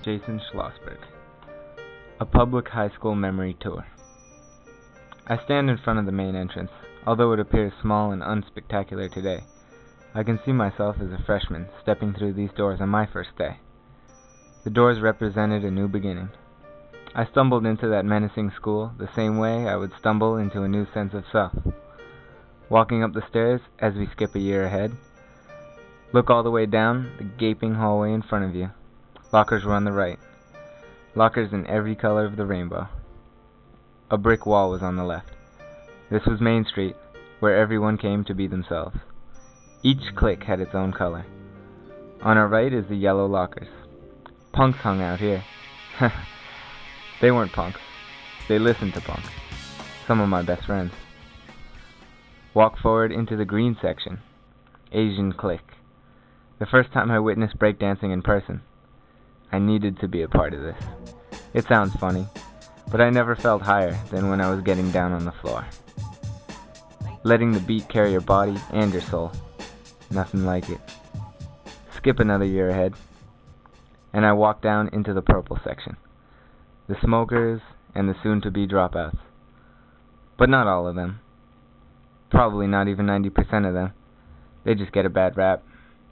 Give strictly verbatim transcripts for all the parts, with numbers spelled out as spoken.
Jason Schlossberg. A Public High School Memory Tour. I stand in front of the main entrance. Although it appears small and unspectacular today, I can see myself as a freshman stepping through these doors on my first day. The doors represented a new beginning. I stumbled into that menacing school the same way I would stumble into a new sense of self. Walking up the stairs as we skip a year ahead, look all the way down the gaping hallway in front of you. Lockers were on the right. Lockers in every color of the rainbow. A brick wall was on the left. This was Main Street, where everyone came to be themselves. Each clique had its own color. On our right is the yellow lockers. Punks hung out here. They weren't punks. They listened to punk. Some of my best friends. Walk forward into the green section. Asian clique. The first time I witnessed breakdancing in person. I needed to be a part of this. It sounds funny, but I never felt higher than when I was getting down on the floor. Letting the beat carry your body and your soul. Nothing like it. Skip another year ahead, and I walk down into the purple section. The smokers and the soon-to-be dropouts. But not all of them. Probably not even ninety percent of them. They just get a bad rap.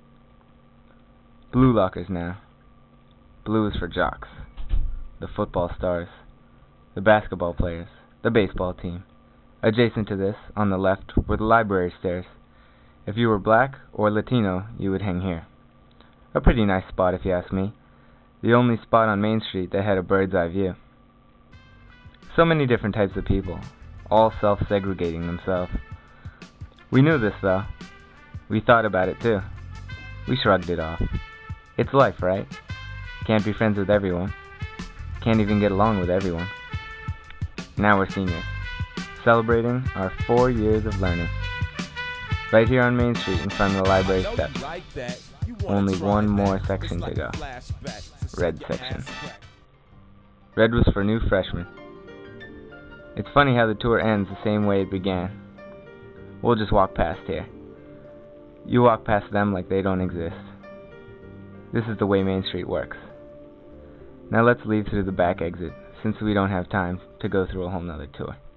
Blue lockers now. Blue is for jocks. The football stars. The basketball players. The baseball team. Adjacent to this, on the left, were the library stairs. If you were black or Latino, you would hang here. A pretty nice spot if you ask me. The only spot on Main Street that had a bird's eye view. So many different types of people, all self-segregating themselves. We knew this though. We thought about it too. We shrugged it off. It's life, right? Can't be friends with everyone. Can't even get along with everyone. Now we're seniors, celebrating our four years of learning. Right here on Main Street in front of the library steps. Only one more section to go. Red section. Red was for new freshmen. It's funny how the tour ends the same way it began. We'll just walk past here. You walk past them like they don't exist. This is the way Main Street works. Now let's leave through the back exit, since we don't have time to go through a whole nother tour.